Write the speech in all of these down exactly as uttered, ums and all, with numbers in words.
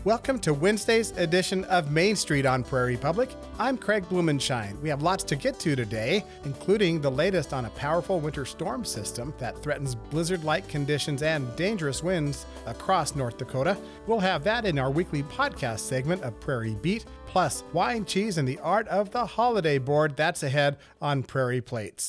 Welcome to Wednesday's edition of Main Street on Prairie Public. I'm Craig Blumenshine. We have lots to get to today, including the latest on a powerful winter storm system that threatens blizzard-like conditions and dangerous winds across North Dakota. We'll have that in our weekly podcast segment of Prairie Beat, plus wine, cheese, and the art of the holiday board. That's ahead on Prairie Plates.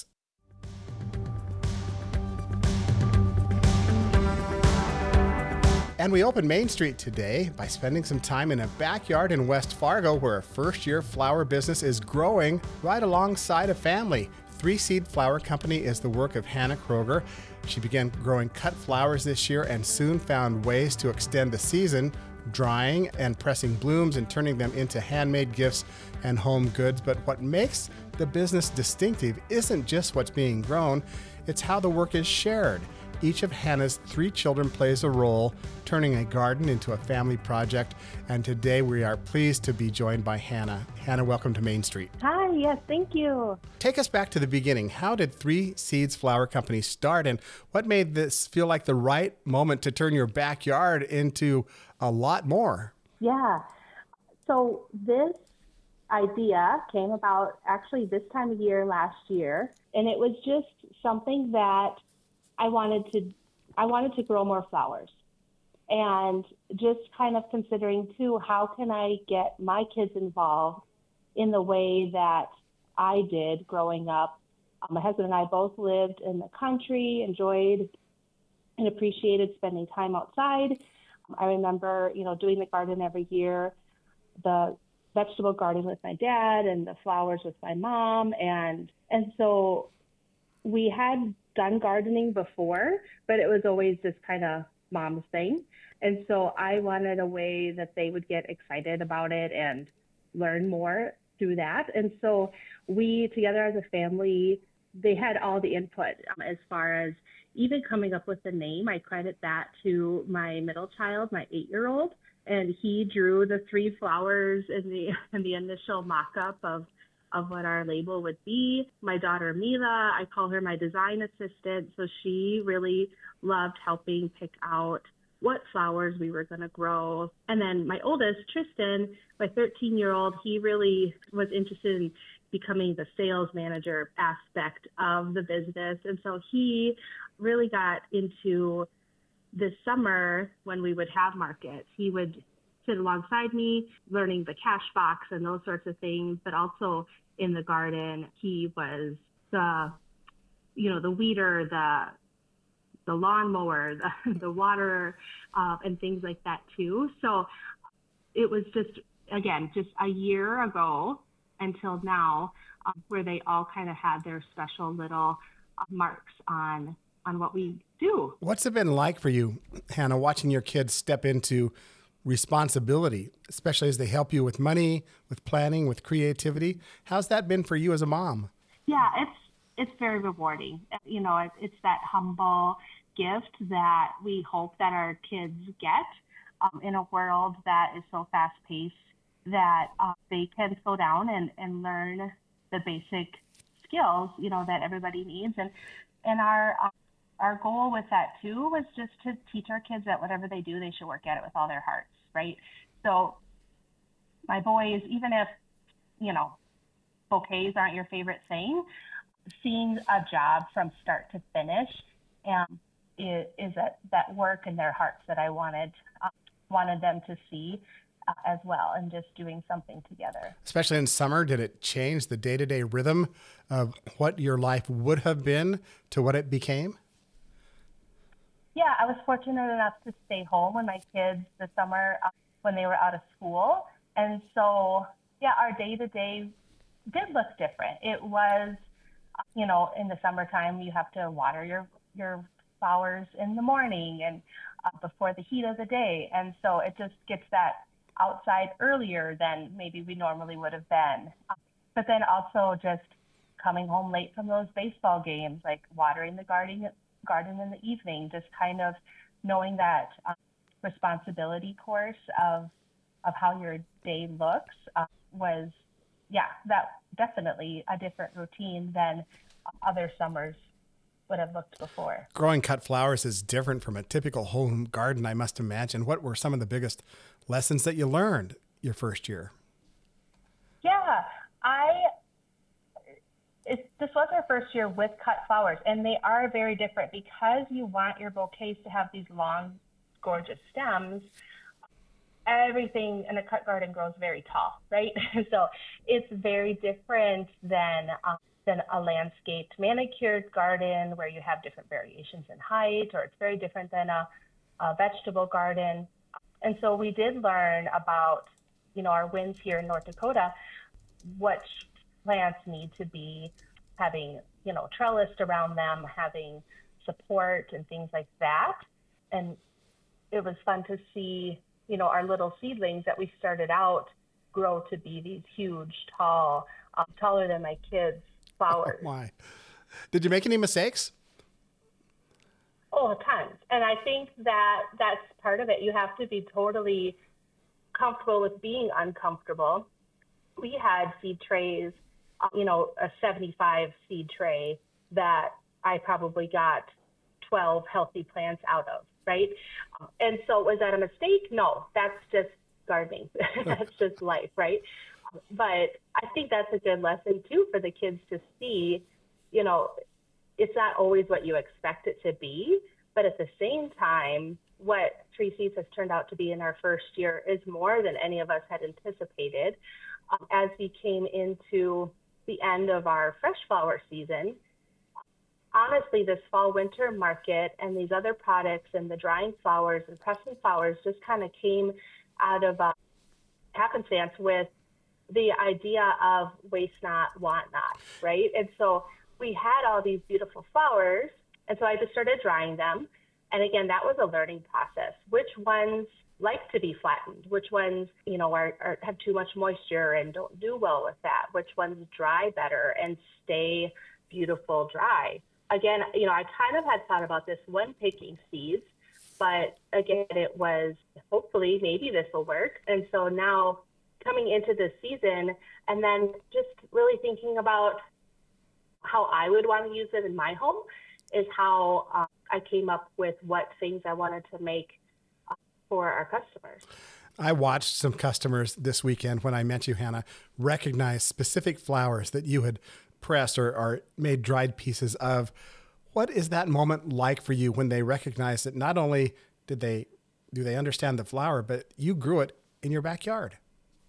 And we open Main Street today by spending some time in a backyard in West Fargo where a first-year flower business is growing right alongside a family. Three Seed Flower Company is the work of Hannah Kroger. She began growing cut flowers this year and soon found ways to extend the season, drying and pressing blooms and turning them into handmade gifts and home goods. But what makes the business distinctive isn't just what's being grown, it's how the work is shared. Each of Hannah's three children plays a role, turning a garden into a family project. And today we are pleased to be joined by Hannah. Hannah, welcome to Main Street. Hi, yes, thank you. Take us back to the beginning. How did Three Seeds Flower Company start, and what made this feel like the right moment to turn your backyard into a lot more? Yeah, so this idea came about actually this time of year last year, and it was just something that I wanted to, I wanted to grow more flowers, and just kind of considering too, how can I get my kids involved in the way that I did growing up. Um, my husband and I both lived in the country, enjoyed and appreciated spending time outside. I remember, you know, doing the garden every year, the vegetable garden with my dad and the flowers with my mom. And, and so we had done gardening before, but it was always just kind of mom's thing. And so I wanted a way that they would get excited about it and learn more through that. And so we together as a family, they had all the input um, as far as even coming up with the name. I credit that to my middle child, my eight-year-old, and he drew the three flowers in the in the initial mock-up of of what our label would be. My daughter, Mila, I call her my design assistant. So she really loved helping pick out what flowers we were going to grow. And then my oldest, Tristan, my thirteen-year-old, he really was interested in becoming the sales manager aspect of the business. And so he really got into this summer when we would have markets. He would sit alongside me, learning the cash box and those sorts of things, but also in the garden, he was the, you know, the weeder, the the lawnmower, the, the waterer, uh, and things like that too. So it was just, again, just a year ago until now, um, where they all kind of had their special little uh, marks on on what we do. What's it been like for you, Hannah, watching your kids step into responsibility, especially as they help you with money, with planning, with creativity? How's that been for you as a mom? Yeah, it's it's very rewarding. You know, it, it's that humble gift that we hope that our kids get um, in a world that is so fast-paced that uh, they can slow down and, and learn the basic skills, you know, that everybody needs. And and our uh, our goal with that too was just to teach our kids that whatever they do, they should work at it with all their hearts, right? So my boys, even if, you know, bouquets aren't your favorite thing, seeing a job from start to finish um, is, is that, that work in their hearts that I wanted uh, wanted them to see uh, as well, and just doing something together. Especially in summer, did it change the day-to-day rhythm of what your life would have been to what it became? Yeah, I was fortunate enough to stay home when my kids this summer uh, when they were out of school. And so, yeah, our day-to-day did look different. It was, you know, in the summertime, you have to water your, your flowers in the morning and uh, before the heat of the day. And so it just gets that outside earlier than maybe we normally would have been. But then also just coming home late from those baseball games, like watering the garden garden in the evening, just kind of knowing that um, responsibility course of of how your day looks uh, was, yeah, that definitely a different routine than other summers would have looked before. Growing cut flowers is different from a typical home garden, I must imagine. What were some of the biggest lessons that you learned your first year? Yeah, I it, this was our first year with cut flowers, and they are very different because you want your bouquets to have these long, gorgeous stems. Everything in a cut garden grows very tall, right? So it's very different than um, than a landscaped manicured garden where you have different variations in height, or it's very different than a, a vegetable garden. And so we did learn about, you know, our winds here in North Dakota, which plants need to be having, you know, trellised around them, having support and things like that. And it was fun to see, you know, our little seedlings that we started out grow to be these huge, tall, um, taller than my kids' flowers. Oh my. Did you make any mistakes? Oh, tons. And I think that that's part of it. You have to be totally comfortable with being uncomfortable. We had seed trays, you know, a seventy-five seed tray that I probably got twelve healthy plants out of, right? And so was that a mistake? No, that's just gardening. That's just life, right? But I think that's a good lesson too for the kids to see, you know, it's not always what you expect it to be, but at the same time, what Three Seeds has turned out to be in our first year is more than any of us had anticipated. Um, as we came into the end of our fresh flower season, honestly, this fall winter market and these other products and the drying flowers and pressing flowers just kind of came out of uh, happenstance with the idea of waste not, want not, right? And so we had all these beautiful flowers, and so I just started drying them. And again, that was a learning process. Which ones like to be flattened? Which ones, you know, are, are have too much moisture and don't do well with that? Which ones dry better and stay beautiful dry? Again, you know, I kind of had thought about this when picking seeds, but again, it was hopefully maybe this will work. And so now coming into this season and then just really thinking about how I would want to use it in my home is how uh, I came up with what things I wanted to make uh, for our customers. I watched some customers this weekend when I met you, Hannah, recognize specific flowers that you had pressed or, or made dried pieces of. What is that moment like for you when they recognize that not only did they do they understand the flower, but you grew it in your backyard?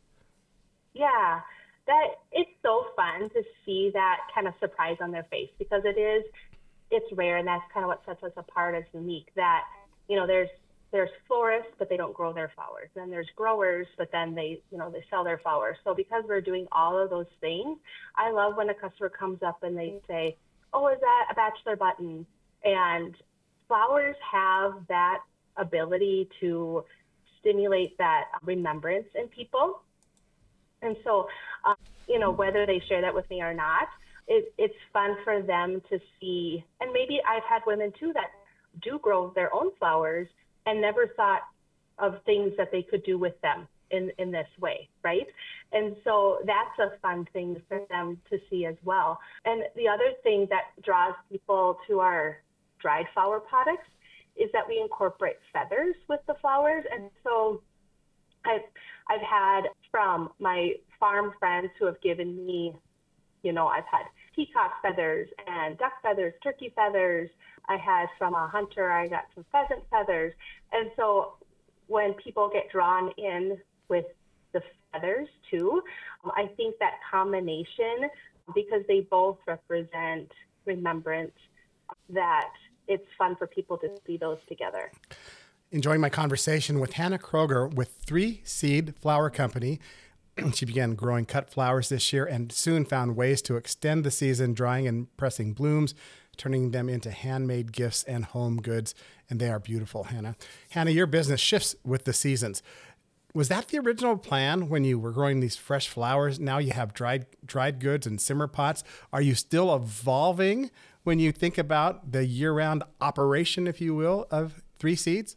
Yeah, that it's so fun to see that kind of surprise on their face, because it is, it's rare, and that's kind of what sets us apart as unique. That, you know, there's there's florists, but they don't grow their flowers. Then there's growers, but then they, you know, they sell their flowers. So because we're doing all of those things, I love when a customer comes up and they say, "Oh, is that a bachelor button?" And flowers have that ability to stimulate that remembrance in people. And so, um, you know, whether they share that with me or not, it, it's fun for them to see. And maybe I've had women too that do grow their own flowers and never thought of things that they could do with them in, in this way, right? And so that's a fun thing for them to see as well. And the other thing that draws people to our dried flower products is that we incorporate feathers with the flowers. And so I've, I've had from my farm friends who have given me, you know, I've had peacock feathers and duck feathers, turkey feathers. I had from a hunter, I got some pheasant feathers. And so when people get drawn in with the feathers too, um, I think that combination, because they both represent remembrance, that it's fun for people to see those together. Enjoying my conversation with Hannah Kroger with Three Seed Flower Company. She began growing cut flowers this year and soon found ways to extend the season, drying and pressing blooms, turning them into handmade gifts and home goods. And they are beautiful, Hannah. Hannah, your business shifts with the seasons. Was that the original plan when you were growing these fresh flowers? Now you have dried dried goods and simmer pots. Are you still evolving when you think about the year-round operation, if you will, of Three Seeds?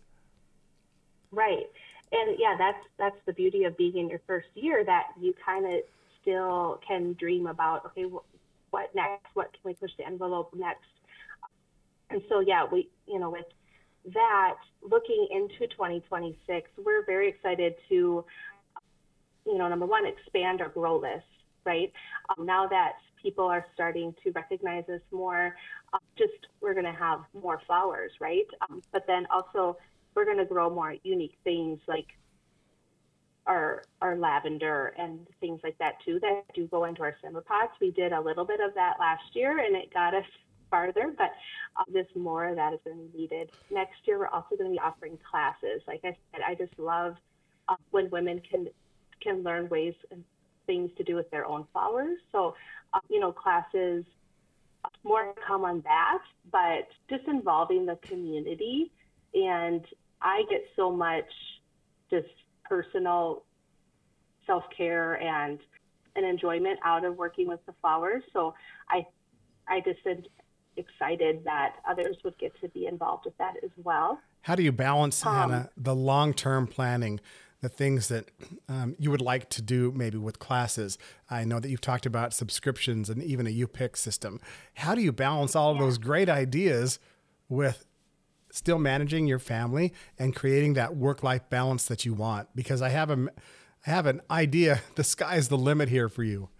Right. And yeah, that's that's the beauty of being in your first year, that you kind of still can dream about, okay, wh- what next? What can we push the envelope next? And so, yeah, we, you know, with that, looking into twenty twenty-six, we're very excited to, you know, number one, expand our grow list, right? Um, now that people are starting to recognize us more, uh, just we're going to have more flowers, right? Um, but then also we're going to grow more unique things like our our lavender and things like that too that do go into our simmer pots. We did a little bit of that last year and it got us farther, but uh, this more of that is going to be needed. Next year, we're also going to be offering classes. Like I said, I just love uh, when women can can learn ways and things to do with their own flowers. So, uh, you know, classes, uh, more to come on that, but just involving the community. And I get so much just personal self-care and an enjoyment out of working with the flowers. So I, I just am excited that others would get to be involved with that as well. How do you balance, Um, Hannah, the long-term planning, the things that um, you would like to do maybe with classes? I know that you've talked about subscriptions and even a U P I C system. How do you balance all of Yeah. those great ideas with still managing your family and creating that work-life balance that you want? Because I have a, I have an idea. The sky's the limit here for you.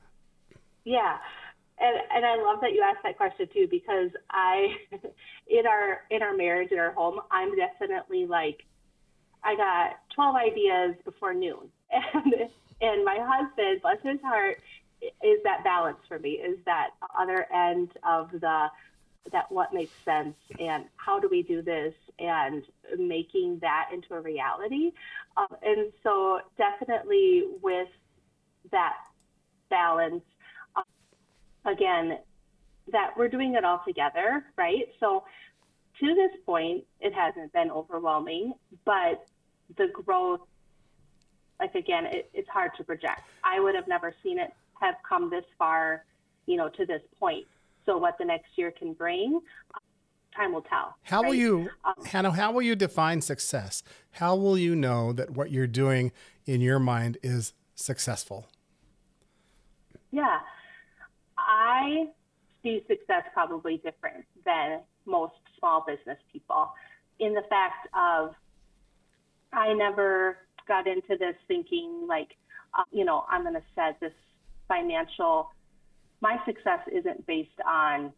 Yeah. And, and I love that you asked that question too, because I, in our, in our marriage, in our home, I'm definitely like, I got twelve ideas before noon. And, and my husband, bless his heart, is that balance for me, is that other end of the, that what makes sense and how do we do this and making that into a reality. Um, and so definitely with that balance, uh, again, that we're doing it all together, right? So to this point, it hasn't been overwhelming, but the growth, like again, it, it's hard to project. I would have never seen it have come this far, you know, to this point. So what the next year can bring, time will tell. How will right? you, Um, Hannah, how will you define success? How will you know that what you're doing in your mind is successful? Yeah, I see success probably different than most small business people in the fact of I never got into this thinking like, uh, you know, I'm going to set this financial, my success isn't based on,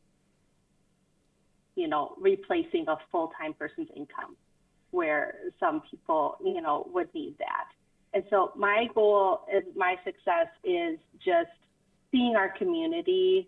you know, replacing a full-time person's income where some people, you know, would need that. And so my goal is my success is just seeing our community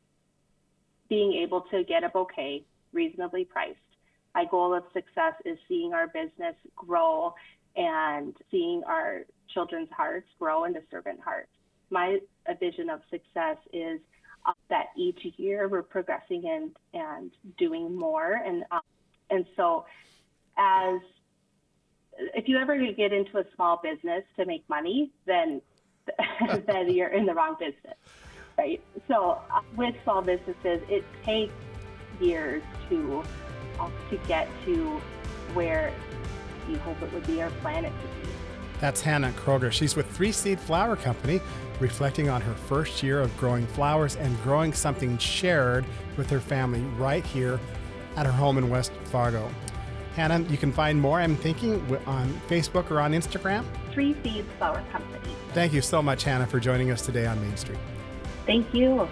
being able to get a bouquet reasonably priced. My goal of success is seeing our business grow and seeing our children's hearts grow into servant hearts. My vision of success is uh, that each year we're progressing and, and doing more. And, uh, and so as if you ever get into a small business to make money, then, then you're in the wrong business, right? So uh, with small businesses, it takes years to uh, to get to where you hope it would be our planet to be. That's Hannah Kroger. She's with Three Seed Flower Company, reflecting on her first year of growing flowers and growing something shared with her family right here at her home in West Fargo. Hannah, you can find more, I'm thinking, on Facebook or on Instagram. Three Seeds Flower Company. Thank you so much, Hannah, for joining us today on Main Street. Thank you.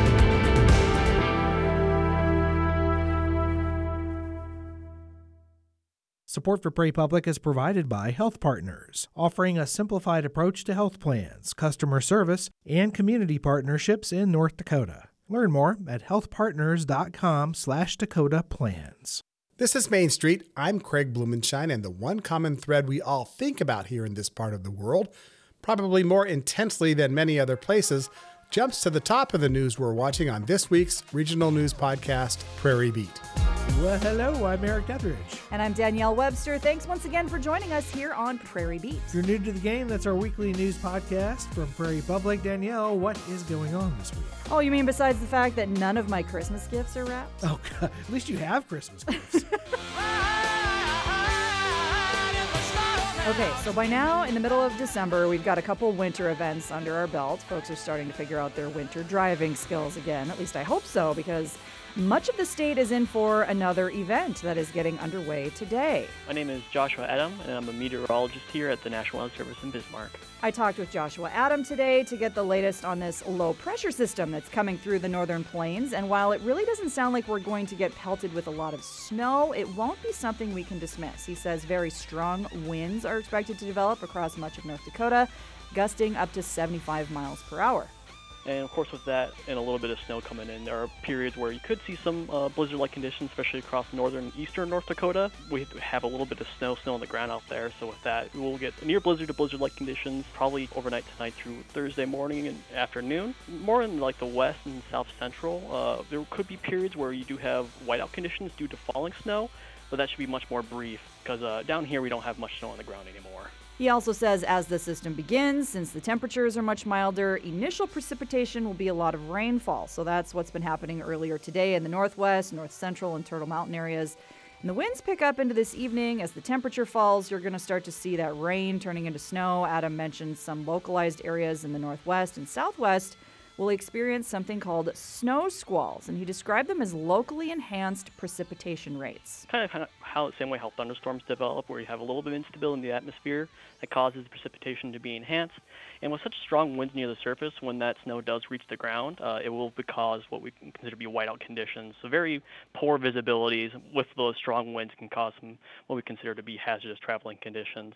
Support for Prairie Public is provided by Health Partners, offering a simplified approach to health plans, customer service, and community partnerships in North Dakota. Learn more at healthpartners.com slash Dakota plans. This is Main Street. I'm Craig Blumenshine, and the one common thread we all think about here in this part of the world, probably more intensely than many other places, jumps to the top of the news we're watching on this week's regional news podcast, Prairie Beat. Well, hello, I'm Eric Etheridge. And I'm Danielle Webster. Thanks once again for joining us here on Prairie Beat. If you're new to the game, that's our weekly news podcast from Prairie Public. Danielle, what is going on this week? Oh, you mean besides the fact that none of my Christmas gifts are wrapped? Oh, God. At least you have Christmas gifts. Okay, so by now, in the middle of December, we've got a couple winter events under our belt. Folks are starting to figure out their winter driving skills again. At least I hope so, because Much of the state is in for another event that is getting underway today. My name is Joshua Adam, and I'm a meteorologist here at the National Weather Service in Bismarck. I talked with Joshua Adam today to get the latest on this low pressure system that's coming through the northern plains. And while it really doesn't sound like we're going to get pelted with a lot of snow, it won't be something we can dismiss. He says very strong winds are expected to develop across much of North Dakota, gusting up to seventy-five miles per hour. And of course, with that and a little bit of snow coming in, there are periods where you could see some uh, blizzard-like conditions, especially across northern and eastern North Dakota. We have a little bit of snow, snow on the ground out there. So with that, we will get near blizzard to blizzard-like conditions, probably overnight tonight through Thursday morning and afternoon. More in like the west and south central, uh, there could be periods where you do have whiteout conditions due to falling snow, but that should be much more brief because uh, down here we don't have much snow on the ground anymore. He also says as the system begins, since the temperatures are much milder, initial precipitation will be a lot of rainfall. So that's what's been happening earlier today in the northwest, north central, and Turtle Mountain areas. And the winds pick up into this evening. As the temperature falls, you're going to start to see that rain turning into snow. Adam mentioned some localized areas in the northwest and southwest will experience something called snow squalls, and he described them as locally enhanced precipitation rates. Kind of, kind of how the same way how thunderstorms develop, where you have a little bit of instability in the atmosphere that causes the precipitation to be enhanced. And with such strong winds near the surface, when that snow does reach the ground, uh, it will cause what we consider to be whiteout conditions. So very poor visibilities with those strong winds can cause some what we consider to be hazardous traveling conditions.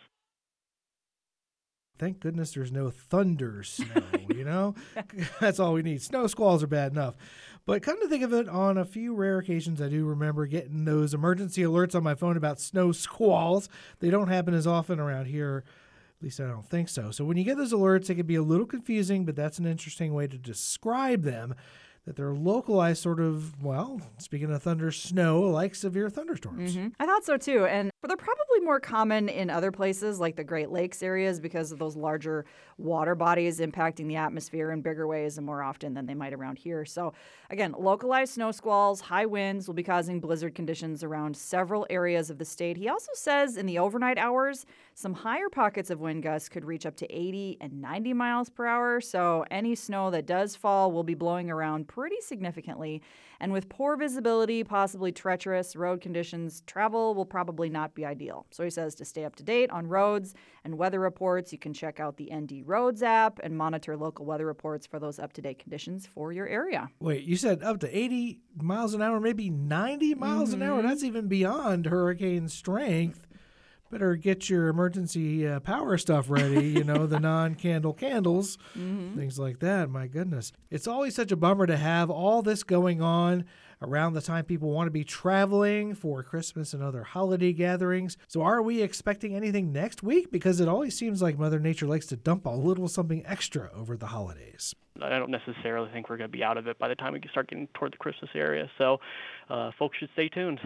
Thank goodness there's no thunder snow, you know? That's all we need. Snow squalls are bad enough. But come to think of it, on a few rare occasions, I do remember getting those emergency alerts on my phone about snow squalls. They don't happen as often around here. At least I don't think so. So when you get those alerts, it can be a little confusing, but that's an interesting way to describe them, that they're localized sort of, well, speaking of thunder, snow, like severe thunderstorms. Mm-hmm. I thought so too. And they're probably more common in other places like the Great Lakes areas because of those larger water bodies impacting the atmosphere in bigger ways and more often than they might around here. So again, localized snow squalls, high winds will be causing blizzard conditions around several areas of the state. He also says in the overnight hours, some higher pockets of wind gusts could reach up to eighty and ninety miles per hour. So any snow that does fall will be blowing around pretty significantly. And with poor visibility, possibly treacherous road conditions, travel will probably not be ideal. So he says to stay up to date on roads and weather reports, you can check out the N D Roads app and monitor local weather reports for those up-to-date conditions for your area. Wait, you said up to eighty miles an hour, maybe ninety miles mm-hmm. an hour? That's even beyond hurricane strength. Better get your emergency uh, power stuff ready, you know, the non-candle candles, mm-hmm. things like that. My goodness. It's always such a bummer to have all this going on around the time people want to be traveling for Christmas and other holiday gatherings. So are we expecting anything next week? Because it always seems like Mother Nature likes to dump a little something extra over the holidays. I don't necessarily think we're going to be out of it by the time we start getting toward the Christmas area. So uh, folks should stay tuned.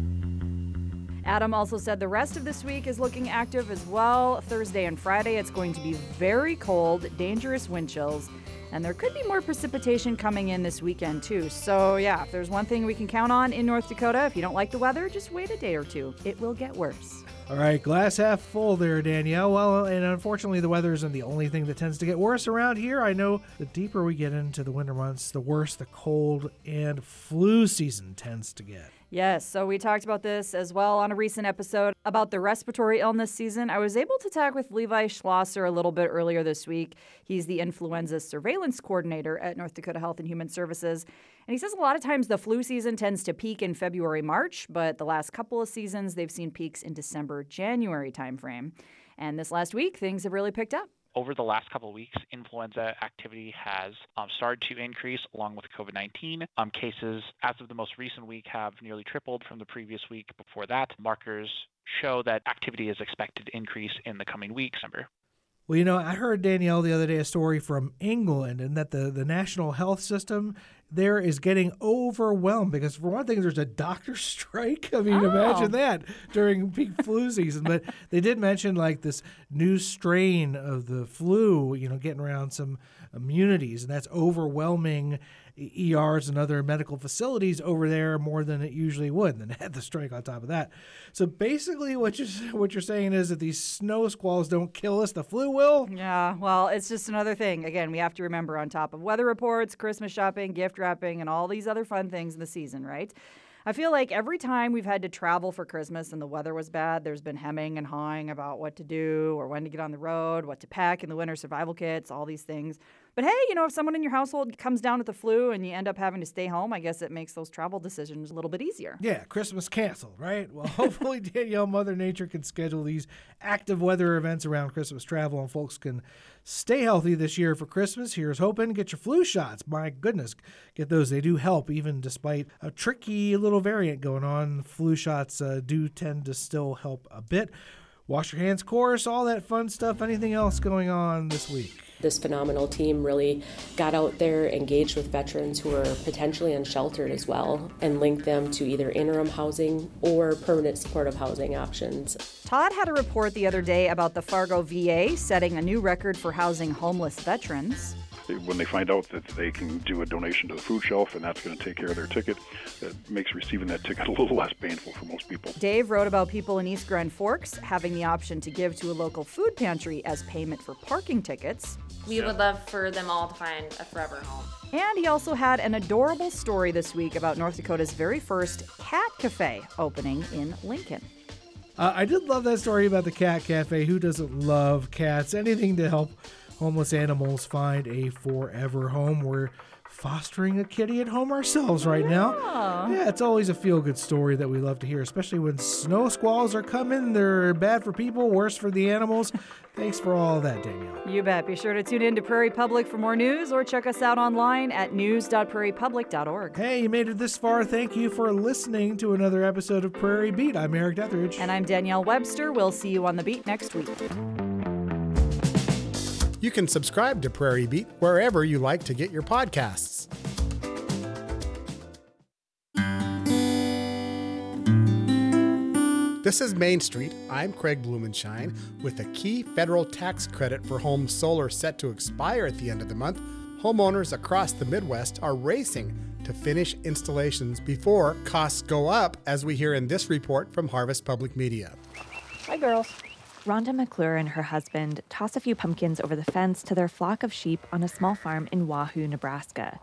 Adam also said the rest of this week is looking active as well. Thursday and Friday, it's going to be very cold, dangerous wind chills, and there could be more precipitation coming in this weekend, too. So, yeah, if there's one thing we can count on in North Dakota, if you don't like the weather, just wait a day or two. It will get worse. All right, glass half full there, Danielle. Well, and unfortunately, the weather isn't the only thing that tends to get worse around here. I know the deeper we get into the winter months, the worse the cold and flu season tends to get. Yes, so we talked about this as well on a recent episode about the respiratory illness season. I was able to talk with Levi Schlosser a little bit earlier this week. He's the influenza surveillance coordinator at North Dakota Health and Human Services. And he says a lot of times the flu season tends to peak in February, March, but the last couple of seasons they've seen peaks in December, January timeframe. And this last week, things have really picked up. Over the last couple of weeks, influenza activity has um, started to increase along with COVID nineteen. Um, cases, as of the most recent week, have nearly tripled from the previous week before that. Markers show that activity is expected to increase in the coming weeks. Well, you know, I heard, Danielle, the other day a story from England, and that the, the national health system there is getting overwhelmed because, for one thing, there's a doctor strike. I mean, oh. imagine that during peak flu season. But they did mention, like, this new strain of the flu, you know, getting around some immunities, and that's overwhelming E Rs and other medical facilities over there more than it usually would, and then had the strike on top of that. So basically what you're, what you're saying is that these snow squalls don't kill us, the flu will? Yeah, well, it's just another thing. Again, we have to remember on top of weather reports, Christmas shopping, gift wrapping, and all these other fun things in the season, right? I feel like every time we've had to travel for Christmas and the weather was bad, there's been hemming and hawing about what to do or when to get on the road, what to pack in the winter survival kits, all these things. But hey, you know, if someone in your household comes down with the flu and you end up having to stay home, I guess it makes those travel decisions a little bit easier. Yeah, Christmas canceled, right? Well, hopefully, Danielle, Mother Nature can schedule these active weather events around Christmas travel and folks can stay healthy this year for Christmas. Here's hoping. Get your flu shots. My goodness, get those. They do help, even despite a tricky little variant going on. Flu shots uh, do tend to still help a bit. Wash your hands course, all that fun stuff. Anything else going on this week? This phenomenal team really got out there, engaged with veterans who are potentially unsheltered as well, and linked them to either interim housing or permanent supportive housing options. Todd had a report the other day about the Fargo V A setting a new record for housing homeless veterans. When they find out that they can do a donation to the food shelf and that's going to take care of their ticket, it makes receiving that ticket a little less painful for most people. Dave wrote about people in East Grand Forks having the option to give to a local food pantry as payment for parking tickets. We would love for them all to find a forever home. And he also had an adorable story this week about North Dakota's very first cat cafe opening in Lincoln. Uh, I did love that story about the cat cafe. Who doesn't love cats? Anything to help homeless animals find a forever home. We're fostering a kitty at home ourselves right now. Yeah, it's always a feel-good story that we love to hear, especially when snow squalls are coming. They're bad for people, worse for the animals. Thanks for all that, Danielle. You bet. Be sure to tune in to Prairie Public for more news or check us out online at news dot prairie public dot org. Hey, you made it this far. Thank you for listening to another episode of Prairie Beat. I'm Eric Detheridge. And I'm Danielle Webster. We'll see you on the beat next week. You can subscribe to Prairie Beat wherever you like to get your podcasts. This is Main Street. I'm Craig Blumenshine. With a key federal tax credit for home solar set to expire at the end of the month, homeowners across the Midwest are racing to finish installations before costs go up, as we hear in this report from Harvest Public Media. Hi, girls. Rhonda McClure and her husband toss a few pumpkins over the fence to their flock of sheep on a small farm in Wahoo, Nebraska.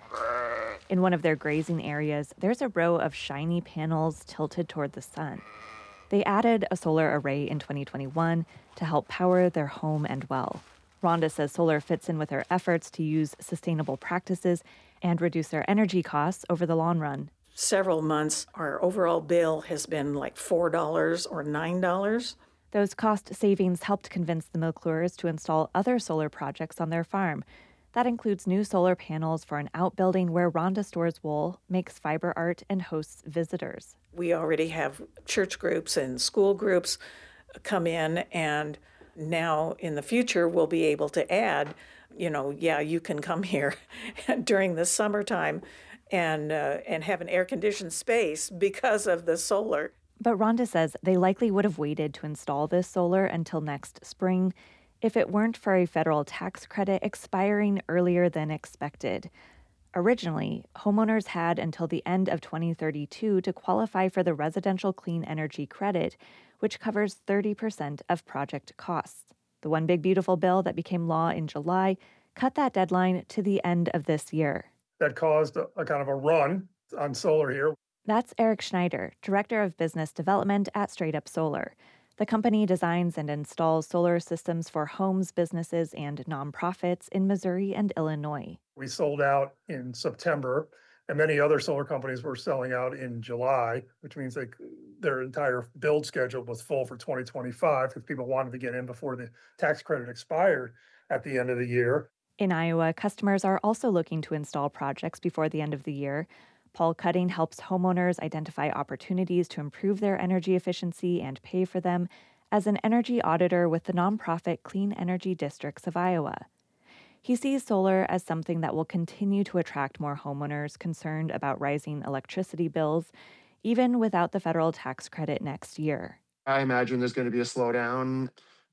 In one of their grazing areas, there's a row of shiny panels tilted toward the sun. They added a solar array in twenty twenty-one to help power their home and well. Rhonda says solar fits in with her efforts to use sustainable practices and reduce their energy costs over the long run. Several months, our overall bill has been like four dollars or nine dollars. Those cost savings helped convince the McClures to install other solar projects on their farm. That includes new solar panels for an outbuilding where Rhonda stores wool, makes fiber art, and hosts visitors. We already have church groups and school groups come in, and now in the future we'll be able to add, you know, yeah, you can come here during the summertime and uh, and have an air-conditioned space because of the solar. But Rhonda says they likely would have waited to install this solar until next spring if it weren't for a federal tax credit expiring earlier than expected. Originally, homeowners had until the end of twenty thirty-two to qualify for the Residential Clean Energy Credit, which covers thirty percent of project costs. The One Big Beautiful bill that became law in July cut that deadline to the end of this year. That caused a, a kind of a run on solar here. That's Eric Schneider, Director of Business Development at Straight Up Solar. The company designs and installs solar systems for homes, businesses, and nonprofits in Missouri and Illinois. We sold out in September, and many other solar companies were selling out in July, which means they, their entire build schedule was full for twenty twenty-five because people wanted to get in before the tax credit expired at the end of the year. In Iowa, customers are also looking to install projects before the end of the year. Paul Cutting helps homeowners identify opportunities to improve their energy efficiency and pay for them as an energy auditor with the nonprofit Clean Energy Districts of Iowa. He sees solar as something that will continue to attract more homeowners concerned about rising electricity bills, even without the federal tax credit next year. I imagine there's going to be a slowdown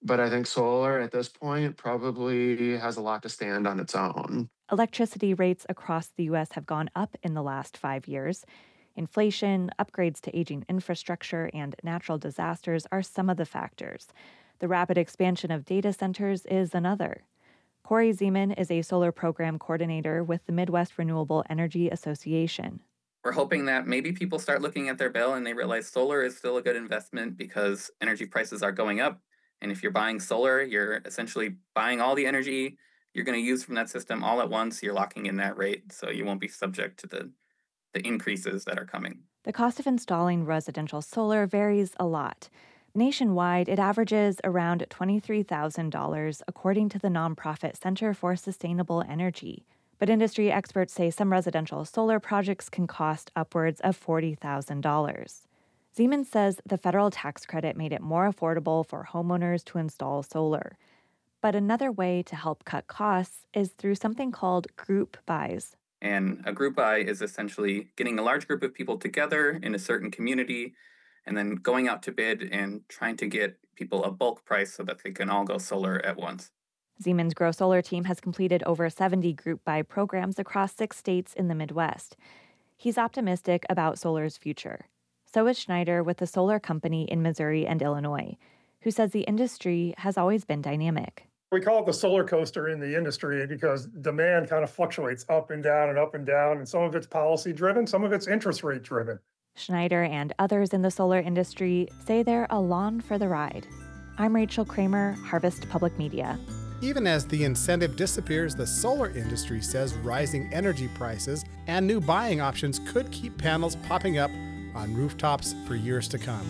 but I think solar at this point probably has a lot to stand on its own. Electricity rates across the U S have gone up in the last five years. Inflation, upgrades to aging infrastructure, and natural disasters are some of the factors. The rapid expansion of data centers is another. Corey Zeman is a solar program coordinator with the Midwest Renewable Energy Association. We're hoping that maybe people start looking at their bill and they realize solar is still a good investment because energy prices are going up. And if you're buying solar, you're essentially buying all the energy you're going to use from that system all at once. You're locking in that rate, so you won't be subject to the, the increases that are coming. The cost of installing residential solar varies a lot. Nationwide, it averages around twenty-three thousand dollars, according to the nonprofit Center for Sustainable Energy. But industry experts say some residential solar projects can cost upwards of forty thousand dollars. Zeman says the federal tax credit made it more affordable for homeowners to install solar. But another way to help cut costs is through something called group buys. And a group buy is essentially getting a large group of people together in a certain community and then going out to bid and trying to get people a bulk price so that they can all go solar at once. Zeman's Grow Solar team has completed over seventy group buy programs across six states in the Midwest. He's optimistic about solar's future. So is Schneider with a solar company in Missouri and Illinois, who says the industry has always been dynamic. We call it the solar coaster in the industry because demand kind of fluctuates up and down and up and down, and some of it's policy driven, some of it's interest rate driven. Schneider and others in the solar industry say they're along for the ride. I'm Rachel Kramer, Harvest Public Media. Even as the incentive disappears, the solar industry says rising energy prices and new buying options could keep panels popping up on rooftops for years to come.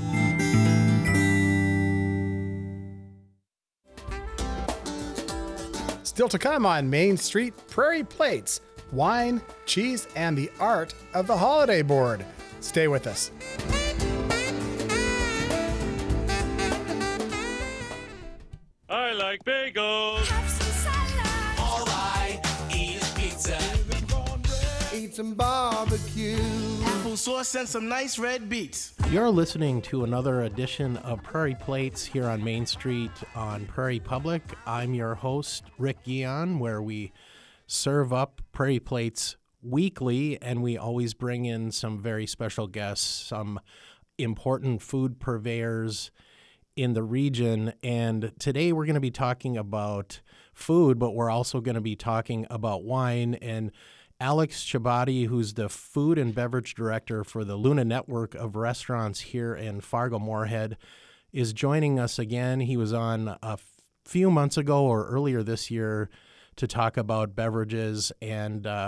Still to come on Main Street, Prairie Plates, wine, cheese, and the art of the holiday board. Stay with us. I like bagels. Have some salad. All I eat is pizza. Eat some barbecue. Applesauce and some nice red beets. You're listening to another edition of Prairie Plates here on Main Street on Prairie Public. I'm your host, Rick Guion, where we serve up Prairie Plates weekly, and we always bring in some very special guests, some important food purveyors in the region. And today we're going to be talking about food, but we're also going to be talking about wine. And Alex Chabadi, who's the food and beverage director for the Luna Network of restaurants here in Fargo-Moorhead, is joining us again. He was on a f- few months ago or earlier this year to talk about beverages, and uh,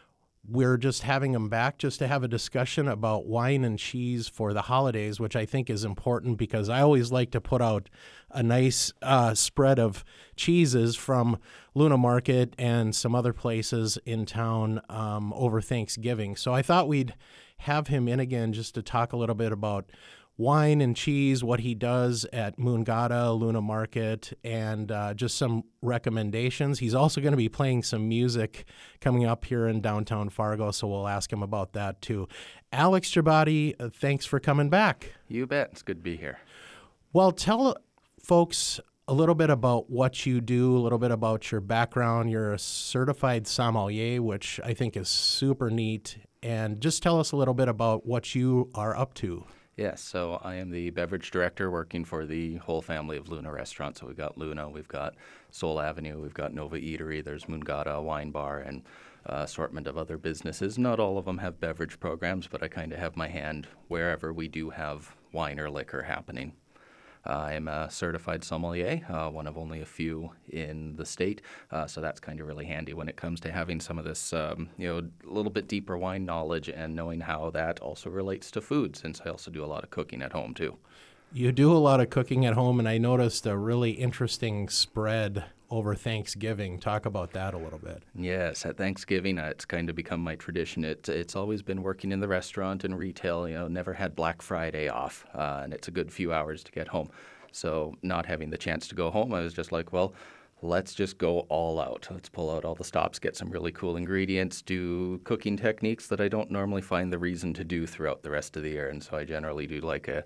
we're just having him back just to have a discussion about wine and cheese for the holidays, which I think is important because I always like to put out a nice uh, spread of cheeses from Luna Market and some other places in town um, over Thanksgiving. So I thought we'd have him in again just to talk a little bit about wine and cheese, what he does at Moongata, Luna Market, and uh, just some recommendations. He's also going to be playing some music coming up here in downtown Fargo, so we'll ask him about that too. Alex Chabadi, uh, thanks for coming back. You bet. It's good to be here. Well, tell folks a little bit about what you do, a little bit about your background. You're a certified sommelier, which I think is super neat, and just tell us a little bit about what you are up to. Yes, so I am the beverage director working for the whole family of Luna restaurants. So we've got Luna, we've got Soul Avenue, we've got Nova Eatery, there's Moongata Wine Bar, and uh, assortment of other businesses. Not all of them have beverage programs, but I kind of have my hand wherever we do have wine or liquor happening. Uh, I am a certified sommelier, uh, one of only a few in the state, uh, so that's kind of really handy when it comes to having some of this, um, you know, a little bit deeper wine knowledge and knowing how that also relates to food, since I also do a lot of cooking at home too. You do a lot of cooking at home, and I noticed a really interesting spread over Thanksgiving. Talk about that a little bit. Yes, at Thanksgiving, uh, it's kind of become my tradition. It, it's always been working in the restaurant and retail, you know, never had Black Friday off, uh, and it's a good few hours to get home. So not having the chance to go home, I was just like, well, let's just go all out. Let's pull out all the stops, get some really cool ingredients, do cooking techniques that I don't normally find the reason to do throughout the rest of the year. And so I generally do like a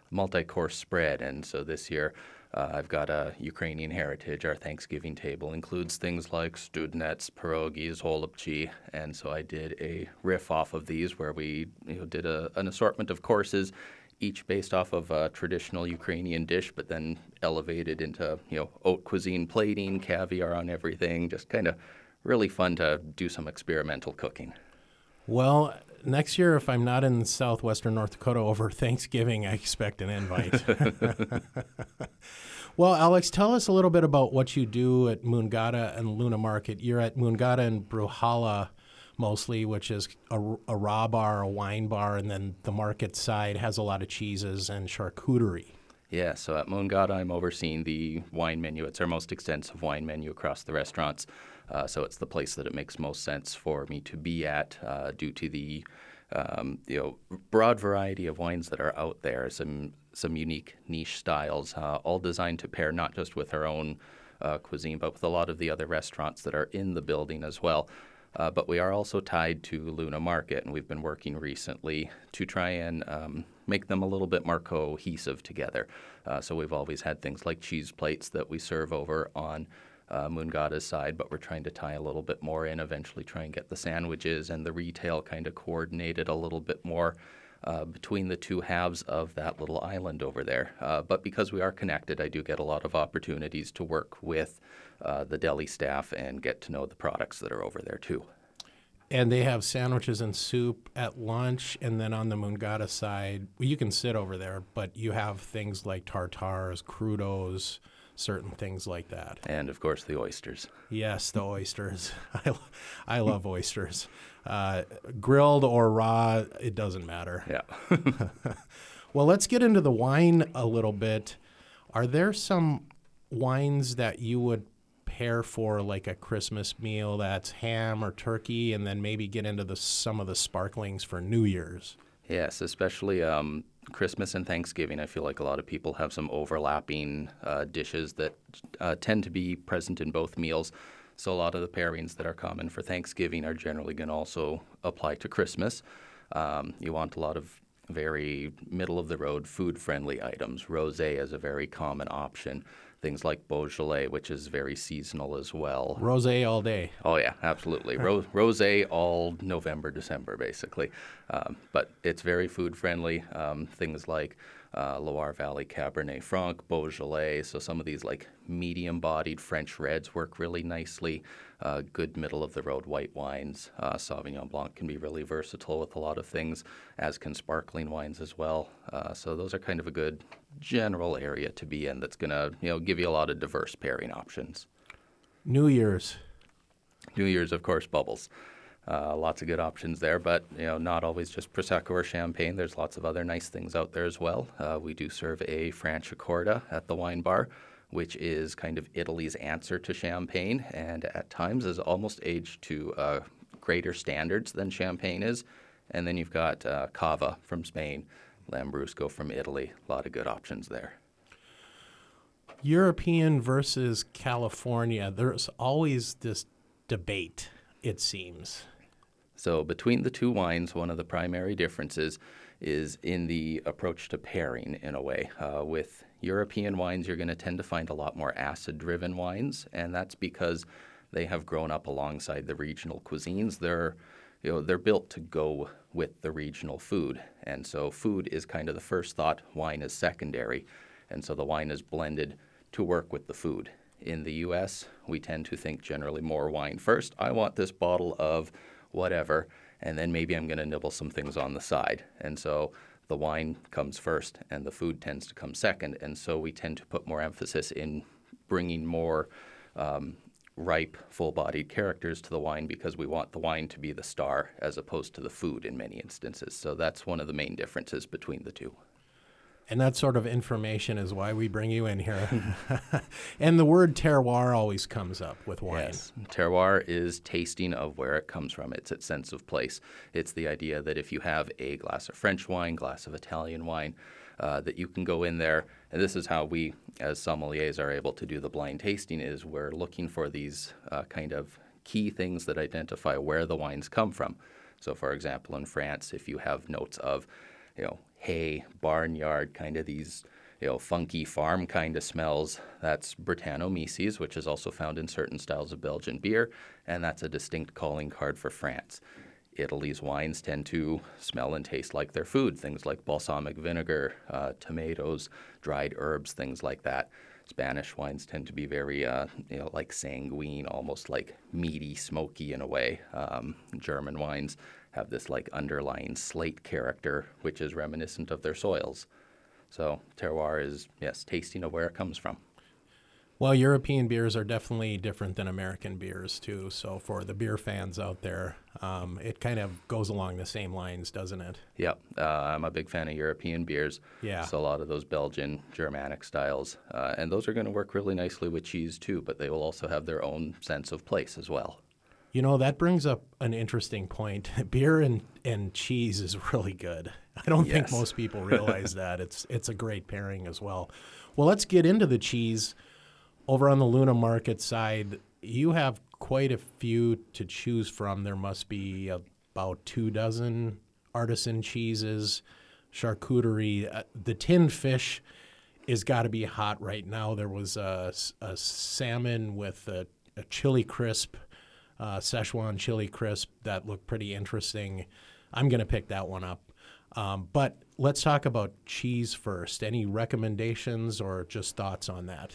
multi-course spread. And so this year, uh, I've got a Ukrainian heritage. Our Thanksgiving table includes things like studnets, pierogies, holubchi. And so I did a riff off of these where we you know, did a, an assortment of courses, each based off of a traditional Ukrainian dish, but then elevated into, you know, haute cuisine plating, caviar on everything, just kind of really fun to do some experimental cooking. Well, next year, if I'm not in southwestern North Dakota over Thanksgiving, I expect an invite. Well, Alex, tell us a little bit about what you do at Moongata and Luna Market. You're at Moongata and Bruhala mostly, which is a, a raw bar, a wine bar, and then the market side has a lot of cheeses and charcuterie. Yeah, so at Moongata, I'm overseeing the wine menu. It's our most extensive wine menu across the restaurants. Uh, so it's the place that it makes most sense for me to be at uh, due to the um, you know broad variety of wines that are out there. Some some unique niche styles, uh, all designed to pair not just with our own uh, cuisine, but with a lot of the other restaurants that are in the building as well. Uh, but we are also tied to Luna Market, and we've been working recently to try and um, make them a little bit more cohesive together. Uh, so we've always had things like cheese plates that we serve over on uh, Moongata's side, but we're trying to tie a little bit more in, eventually try and get the sandwiches and the retail kind of coordinated a little bit more uh, between the two halves of that little island over there. Uh, but because we are connected, I do get a lot of opportunities to work with uh, the deli staff and get to know the products that are over there too. And they have sandwiches and soup at lunch, and then on the Moongata side, well, you can sit over there, but you have things like tartars, crudos, certain things like that. And, of course, the oysters. Yes, the oysters. I, I love oysters. Uh, grilled or raw, it doesn't matter. Yeah. Well, let's get into the wine a little bit. Are there some wines that you would pair for like a Christmas meal that's ham or turkey, and then maybe get into the some of the sparklings for New Year's? Yes, especially um, Christmas and Thanksgiving. I feel like a lot of people have some overlapping uh, dishes that uh, tend to be present in both meals. So a lot of the pairings that are common for Thanksgiving are generally going to also apply to Christmas. Um, you want a lot of very middle-of-the-road, food-friendly items. Rosé is a very common option. Things like Beaujolais, which is very seasonal as well. Rosé all day. Oh, yeah, absolutely. Ro- rosé all November, December, basically. Um, but it's very food-friendly. Um, things like uh, Loire Valley Cabernet Franc, Beaujolais. So some of these like medium-bodied French reds work really nicely. Uh, good middle-of-the-road white wines. Uh, Sauvignon Blanc can be really versatile with a lot of things, as can sparkling wines as well. Uh, so those are kind of a good general area to be in that's going to, you know, give you a lot of diverse pairing options. New Year's. New Year's, of course, bubbles. Uh, lots of good options there, but, you know, not always just Prosecco or Champagne. There's lots of other nice things out there as well. Uh, we do serve a Franciacorta at the wine bar, which is kind of Italy's answer to Champagne, and at times is almost aged to uh, greater standards than Champagne is. And then you've got uh, Cava from Spain, Lambrusco from Italy. A lot of good options there. European versus California. There's always this debate, it seems. So between the two wines, one of the primary differences is in the approach to pairing in a way. Uh, with European wines, you're going to tend to find a lot more acid-driven wines, and that's because they have grown up alongside the regional cuisines. They're, you know, they're built to go with the regional food, and so food is kind of the first thought, wine is secondary, and so the wine is blended to work with the food. In the U S, we tend to think generally more wine first. I want this bottle of whatever, and then maybe I'm going to nibble some things on the side. And so the wine comes first, and the food tends to come second. And so we tend to put more emphasis in bringing more um, ripe, full-bodied characters to the wine because we want the wine to be the star as opposed to the food in many instances. So that's one of the main differences between the two. And that sort of information is why we bring you in here. And the word terroir always comes up with wine. Yes. Terroir is tasting of where it comes from. It's its sense of place. It's the idea that if you have a glass of French wine, glass of Italian wine, uh, that you can go in there, and this is how we as sommeliers are able to do the blind tasting, is we're looking for these uh, kind of key things that identify where the wines come from. So for example, in France, if you have notes of you know, hay, barnyard, kind of these, you know, funky farm kind of smells. That's Brettanomyces, which is also found in certain styles of Belgian beer, and that's a distinct calling card for France. Italy's wines tend to smell and taste like their food, things like balsamic vinegar, uh, tomatoes, dried herbs, things like that. Spanish wines tend to be very, uh, you know, like sanguine, almost like meaty, smoky in a way. Um, German wines have this like underlying slate character, which is reminiscent of their soils. So terroir is, yes, tasting of where it comes from. Well, European beers are definitely different than American beers, too. So for the beer fans out there, um, it kind of goes along the same lines, doesn't it? Yep. Uh, I'm a big fan of European beers. Yeah. So a lot of those Belgian, Germanic styles. Uh, and those are going to work really nicely with cheese, too, but they will also have their own sense of place as well. You know, that brings up an interesting point. Beer and, and cheese is really good. I don't Yes. think most people realize that. It's it's a great pairing as well. Well, let's get into the cheese. Over on the Luna Market side, you have quite a few to choose from. There must be about two dozen artisan cheeses, charcuterie. Uh, the tinned fish is got to be hot right now. There was a, a salmon with a, a chili crisp, uh, Szechuan chili crisp that looked pretty interesting. I'm going to pick that one up. Um, but let's talk about cheese first. Any recommendations or just thoughts on that?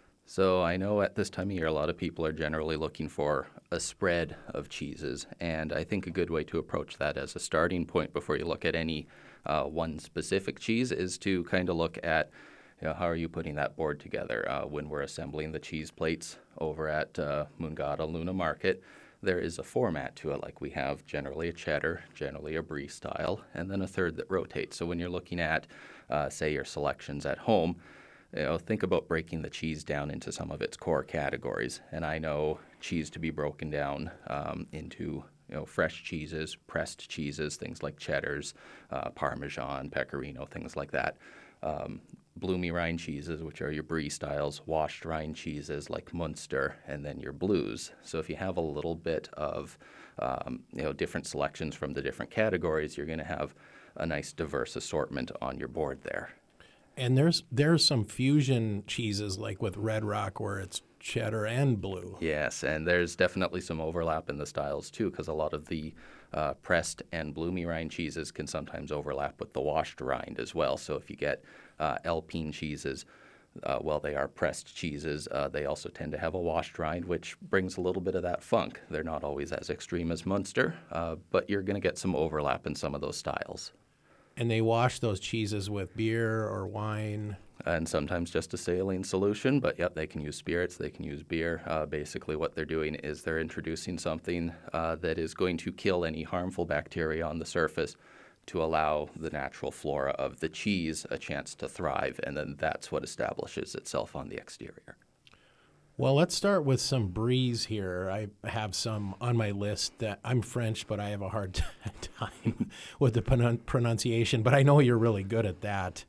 So I know at this time of year, a lot of people are generally looking for a spread of cheeses. And I think a good way to approach that as a starting point before you look at any uh, one specific cheese is to kind of look at, you know, how are you putting that board together? Uh, when we're assembling the cheese plates over at uh, Mungata Luna Market, there is a format to it. Like we have generally a cheddar, generally a brie style, and then a third that rotates. So when you're looking at, uh, say, your selections at home, you know, think about breaking the cheese down into some of its core categories. And I know cheese to be broken down um, into, you know, fresh cheeses, pressed cheeses, things like cheddars, uh, Parmesan, Pecorino, things like that. Um, bloomy rind cheeses, which are your brie styles, washed rind cheeses like Munster, and then your blues. So if you have a little bit of, um, you know, different selections from the different categories, you're going to have a nice diverse assortment on your board there. And there's there's some fusion cheeses like with Red Rock where it's cheddar and blue. Yes, and there's definitely some overlap in the styles too, because a lot of the uh, pressed and bloomy rind cheeses can sometimes overlap with the washed rind as well. So if you get uh, Alpine cheeses, uh, well, they are pressed cheeses. Uh, they also tend to have a washed rind, which brings a little bit of that funk. They're not always as extreme as Munster, uh, but you're going to get some overlap in some of those styles. And they wash those cheeses with beer or wine. And sometimes just a saline solution, but yep, they can use spirits, they can use beer. Uh, basically what they're doing is they're introducing something uh, that is going to kill any harmful bacteria on the surface to allow the natural flora of the cheese a chance to thrive, and then that's what establishes itself on the exterior. Well, let's start with some bries here. I have some on my list that I'm French, but I have a hard time with the pronun- pronunciation, but I know you're really good at that.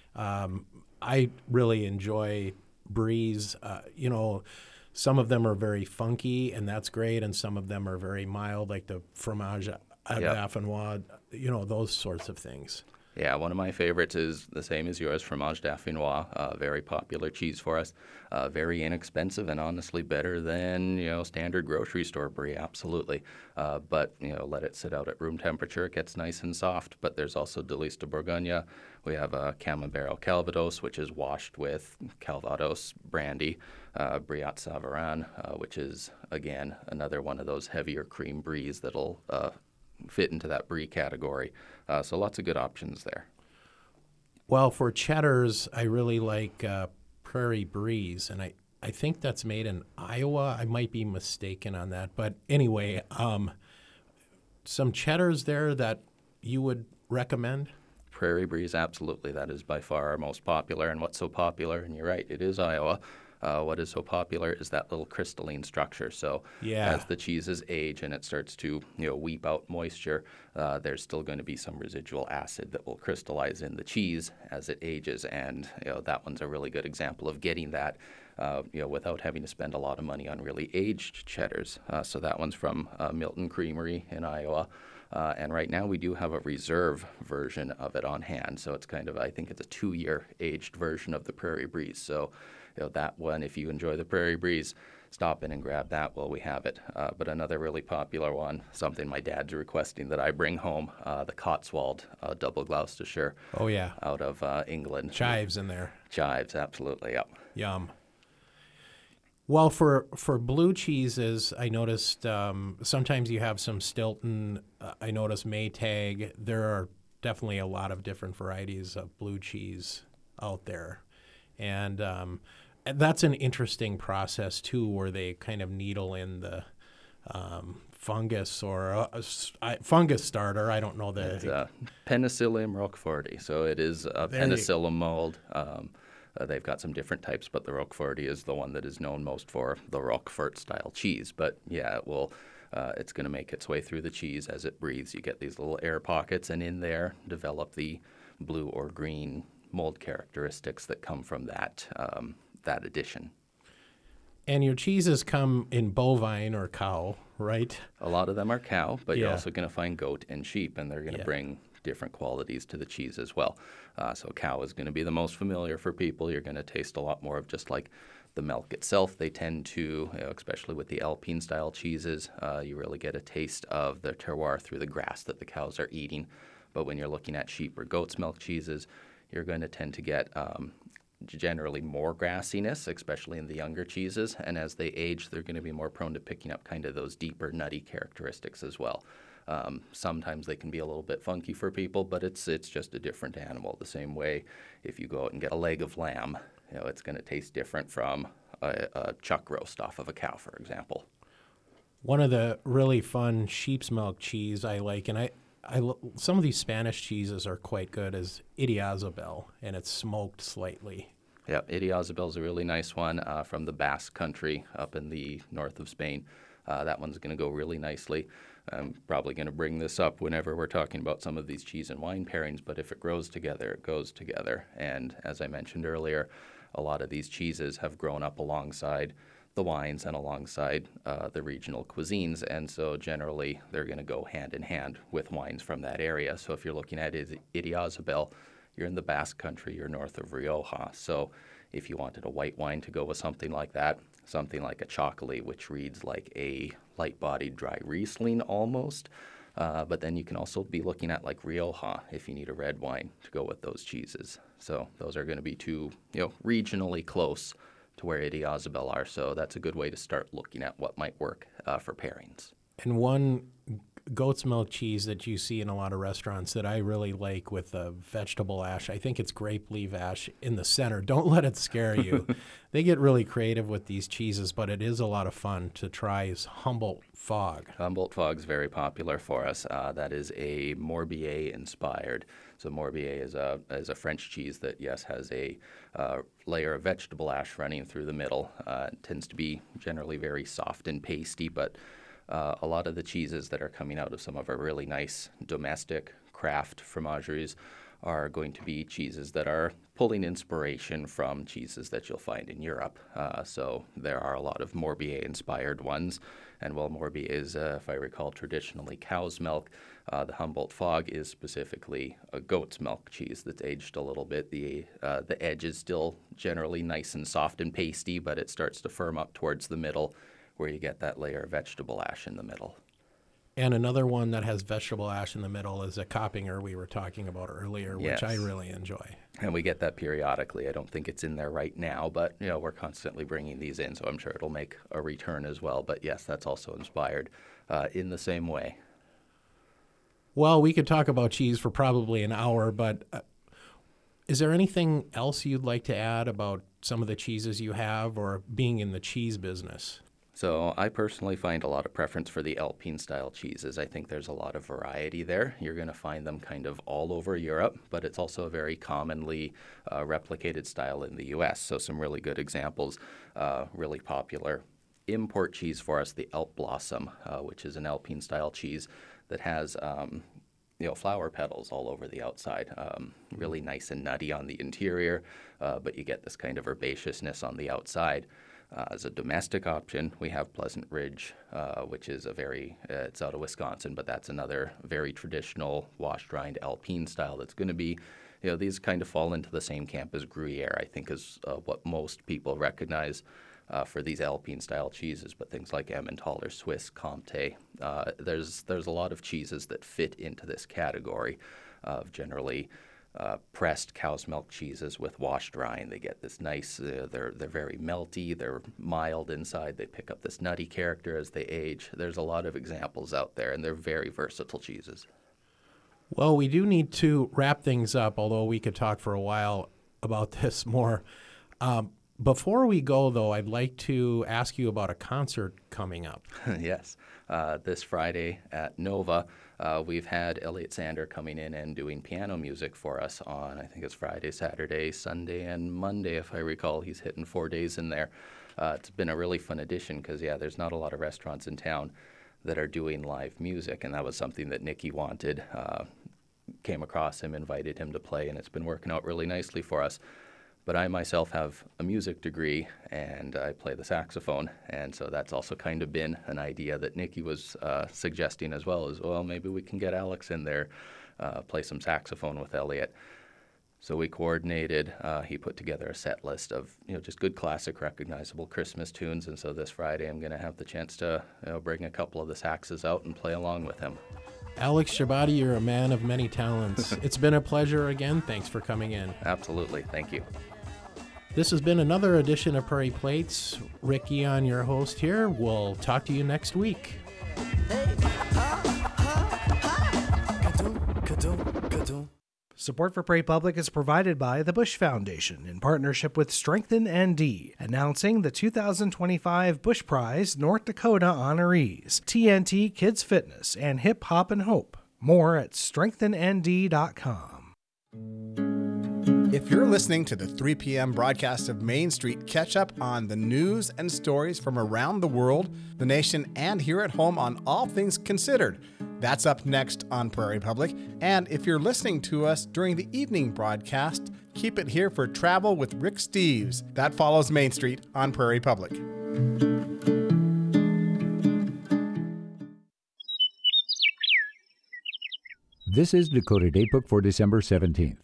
Um, I really enjoy bries. Uh, you know, some of them are very funky, and that's great, and some of them are very mild, like the fromage à Yep. dauphinois, you know, those sorts of things. Yeah, one of my favorites is the same as yours, Fromage Dauphinois, uh, very popular cheese for us, uh, very inexpensive and honestly better than, you know, standard grocery store brie, absolutely. Uh, but, you know, let it sit out at room temperature, it gets nice and soft. But there's also Délices de Bourgogne. We have uh, Camembert Calvados, which is washed with Calvados brandy, uh, Briat Savarin, uh, which is, again, another one of those heavier cream bries that'll uh, fit into that brie category. Uh, so lots of good options there. Well, for cheddars, I really like uh, Prairie Breeze, and I, I think that's made in Iowa. I might be mistaken on that. But anyway, um, some cheddars there that you would recommend? Prairie Breeze, absolutely. That is by far our most popular. And what's so popular, and you're right, it is Iowa. Uh, what is so popular is that little crystalline structure. So Yeah. as the cheeses age and it starts to, you know, weep out moisture, uh, there's still going to be some residual acid that will crystallize in the cheese as it ages. And, you know, that one's a really good example of getting that, uh, you know, without having to spend a lot of money on really aged cheddars. Uh, so that one's from uh, Milton Creamery in Iowa. Uh, and right now we do have a reserve version of it on hand. So it's kind of, I think it's a two-year aged version of the Prairie Breeze. So, you know, that one, if you enjoy the Prairie Breeze, stop in and grab that while we have it. Uh, but another really popular one, something my dad's requesting that I bring home, uh, the Cotswold uh, Double Gloucestershire. Oh, yeah. Out of uh, England. Chives in there. Chives, absolutely, yep. Yum. Well, for, for blue cheeses, I noticed um, sometimes you have some Stilton. Uh, I noticed Maytag. There are definitely a lot of different varieties of blue cheese out there. And um, that's an interesting process, too, where they kind of needle in the um, fungus or a, a, a fungus starter. I don't know the... It's uh, Penicillium roqueforti. So it is a There penicillium mold. Um, Uh, they've got some different types, but the Roqueforti is the one that is known most for the Roquefort-style cheese. But yeah, it will. Uh, it's going to make its way through the cheese as it breathes. You get these little air pockets, and in there develop the blue or green mold characteristics that come from that um, that addition. And your cheeses come in bovine or cow, right? A lot of them are cow, but you're Yeah. also going to find goat and sheep, and they're going to Yeah. bring different qualities to the cheese as well. Uh, so cow is going to be the most familiar for people. You're going to taste a lot more of just like the milk itself. They tend to, you know, especially with the Alpine style cheeses, uh, you really get a taste of the terroir through the grass that the cows are eating. But when you're looking at sheep or goat's milk cheeses, you're going to tend to get um, generally more grassiness, especially in the younger cheeses. And as they age, they're going to be more prone to picking up kind of those deeper nutty characteristics as well. Um, sometimes they can be a little bit funky for people, but it's it's just a different animal. The same way if you go out and get a leg of lamb, you know, it's going to taste different from a, a chuck roast off of a cow, for example. One of the really fun sheep's milk cheese I like, and I, I lo- some of these Spanish cheeses are quite good, is Idiazabal, and it's smoked slightly. Yeah, Idiazabal is a really nice one uh, from the Basque country up in the north of Spain. Uh, that one's going to go really nicely. I'm probably going to bring this up whenever we're talking about some of these cheese and wine pairings, but if it grows together, it goes together. And as I mentioned earlier, a lot of these cheeses have grown up alongside the wines and alongside uh, the regional cuisines, and so generally they're going to go hand in hand with wines from that area. So if you're looking at Idiazabal, you're in the Basque country, you're north of Rioja. So if you wanted a white wine to go with something like that, something like a Chocolate, which reads like a light-bodied dry Riesling almost. Uh, but then you can also be looking at like Rioja if you need a red wine to go with those cheeses. So those are going to be two, you know, regionally close to where Idiazabal are. So that's a good way to start looking at what might work uh, for pairings. And one goat's milk cheese that you see in a lot of restaurants that I really like with a vegetable ash, I think it's grape leaf ash in the center. Don't let it scare you. They get really creative with these cheeses, but it is a lot of fun to try is Humboldt Fog. Humboldt Fog is very popular for us. Uh, that is a Morbier inspired. So Morbier is a is a French cheese that, yes, has a uh, layer of vegetable ash running through the middle. Uh, it tends to be generally very soft and pasty, but Uh, a lot of the cheeses that are coming out of some of our really nice domestic craft fromageries are going to be cheeses that are pulling inspiration from cheeses that you'll find in Europe. Uh, so there are a lot of Morbier-inspired ones. And while Morbier is, uh, if I recall, traditionally cow's milk, uh, the Humboldt Fog is specifically a goat's milk cheese that's aged a little bit. The, uh, the edge is still generally nice and soft and pasty, but it starts to firm up towards the middle, where you get that layer of vegetable ash in the middle. And another one that has vegetable ash in the middle is a Coppinger we were talking about earlier, Yes. which I really enjoy. And we get that periodically. I don't think it's in there right now, but you know, we're constantly bringing these in, so I'm sure it'll make a return as well. But yes, that's also inspired uh, in the same way. Well, we could talk about cheese for probably an hour, but uh, is there anything else you'd like to add about some of the cheeses you have or being in the cheese business? So I personally find a lot of preference for the Alpine-style cheeses. I think there's a lot of variety there. You're going to find them kind of all over Europe, but it's also a very commonly uh, replicated style in the U S. So some really good examples, uh, really popular import cheese for us, the Alp Blossom, uh, which is an Alpine-style cheese that has um, you know, flower petals all over the outside, um, really nice and nutty on the interior, uh, but you get this kind of herbaceousness on the outside. Uh, as a domestic option, we have Pleasant Ridge, uh, which is a very, uh, it's out of Wisconsin, but that's another very traditional wash-drined Alpine style that's going to be, you know, these kind of fall into the same camp as Gruyere, I think is uh, what most people recognize uh, for these Alpine-style cheeses, but things like Emmentaler, Swiss, Comté, uh, there's, there's a lot of cheeses that fit into this category of generally Uh, pressed cow's milk cheeses with wash drying. They get this nice, uh, they're they're very melty, they're mild inside, they pick up this nutty character as they age. There's a lot of examples out there, and they're very versatile cheeses. Well, we do need to wrap things up, although we could talk for a while about this more. Um, before we go, though, I'd like to ask you about a concert coming up. Yes. Uh, this Friday at Nova, uh, we've had Elliot Sander coming in and doing piano music for us on, I think it's Friday, Saturday, Sunday, and Monday, if I recall. He's hitting four days in there. Uh, it's been a really fun addition because, yeah, there's not a lot of restaurants in town that are doing live music, and that was something that Nikki wanted. Uh, came across him, invited him to play, and it's been working out really nicely for us. But I myself have a music degree, and I play the saxophone, and so that's also kind of been an idea that Nikki was uh, suggesting as well, as well, maybe we can get Alex in there, uh, play some saxophone with Elliot. So we coordinated, uh, he put together a set list of, you know, just good classic recognizable Christmas tunes, and so this Friday I'm going to have the chance to, you know, bring a couple of the saxes out and play along with him. Alex Shabadi, you're a man of many talents. It's been a pleasure again. Thanks for coming in. Absolutely. Thank you. This has been another edition of Prairie Plates. Rick Eon, your host here. We'll talk to you next week. Support for Prairie Public is provided by the Bush Foundation in partnership with Strengthen N D, announcing the two thousand twenty-five Bush Prize North Dakota honorees, T N T Kids Fitness and Hip Hop and Hope. More at strengthen n d dot com. If you're listening to the three p.m. broadcast of Main Street, catch up on the news and stories from around the world, the nation, and here at home on All Things Considered. That's up next on Prairie Public. And if you're listening to us during the evening broadcast, keep it here for Travel with Rick Steves. That follows Main Street on Prairie Public. This is Dakota Datebook for December seventeenth.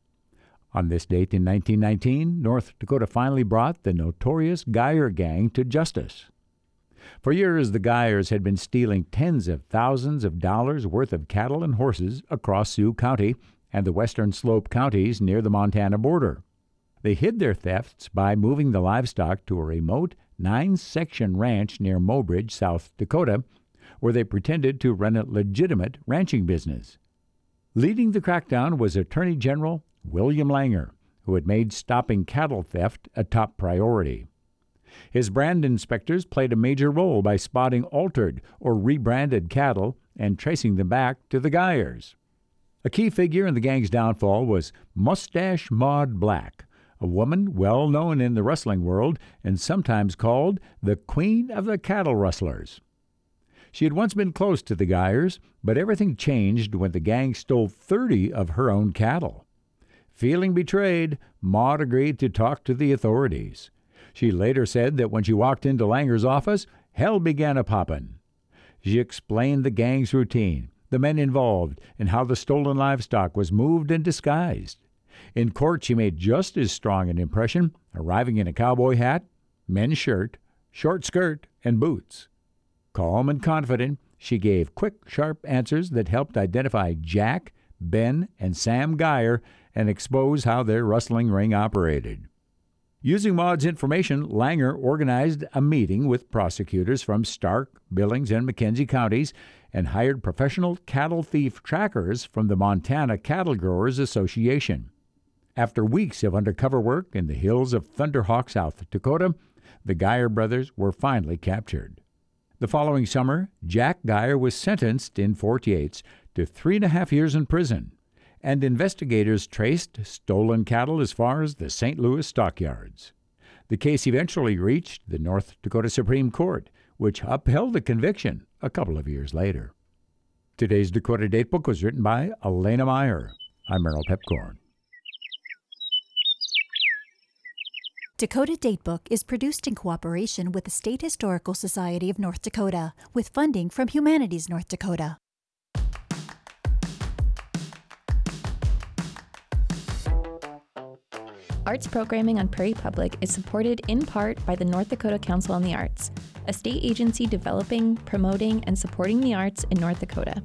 On this date in nineteen nineteen, North Dakota finally brought the notorious Geyer Gang to justice. For years, the Geyers had been stealing tens of thousands of dollars worth of cattle and horses across Sioux County and the western slope counties near the Montana border. They hid their thefts by moving the livestock to a remote nine-section ranch near Mobridge, South Dakota, where they pretended to run a legitimate ranching business. Leading the crackdown was Attorney General William Langer, who had made stopping cattle theft a top priority. His brand inspectors played a major role by spotting altered or rebranded cattle and tracing them back to the Geyers. A key figure in the gang's downfall was Mustache Maud Black, a woman well known in the rustling world and sometimes called the Queen of the Cattle Rustlers. She had once been close to the Geyers, but everything changed when the gang stole thirty of her own cattle. Feeling betrayed, Maud agreed to talk to the authorities. She later said that when she walked into Langer's office, hell began a-poppin'. She explained the gang's routine, the men involved, and how the stolen livestock was moved and disguised. In court, she made just as strong an impression, arriving in a cowboy hat, men's shirt, short skirt, and boots. Calm and confident, she gave quick, sharp answers that helped identify Jack, Ben, and Sam Geyer and expose how their rustling ring operated. Using Maud's information, Langer organized a meeting with prosecutors from Stark, Billings, and McKenzie counties and hired professional cattle thief trackers from the Montana Cattle Growers Association. After weeks of undercover work in the hills of Thunderhawk, South Dakota, the Geyer brothers were finally captured. The following summer, Jack Geyer was sentenced in Fort Yates to three and a half years in prison, and investigators traced stolen cattle as far as the Saint Louis stockyards. The case eventually reached the North Dakota Supreme Court, which upheld the conviction a couple of years later. Today's Dakota Datebook was written by Elena Meyer. I'm Merrill Pepcorn. Dakota Datebook is produced in cooperation with the State Historical Society of North Dakota, with funding from Humanities North Dakota. Arts programming on Prairie Public is supported in part by the North Dakota Council on the Arts, a state agency developing, promoting, and supporting the arts in North Dakota.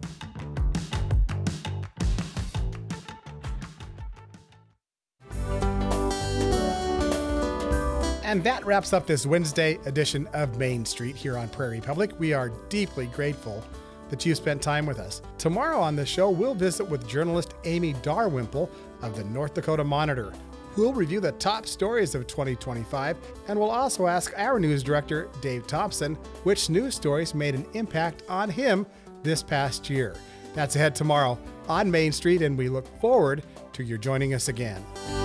And that wraps up this Wednesday edition of Main Street here on Prairie Public. We are deeply grateful that you spent time with us. Tomorrow on the show, we'll visit with journalist Amy Darwimple of the North Dakota Monitor. We'll review the top stories of twenty twenty-five, and we'll also ask our news director, Dave Thompson, which news stories made an impact on him this past year. That's ahead tomorrow on Main Street, and we look forward to your joining us again.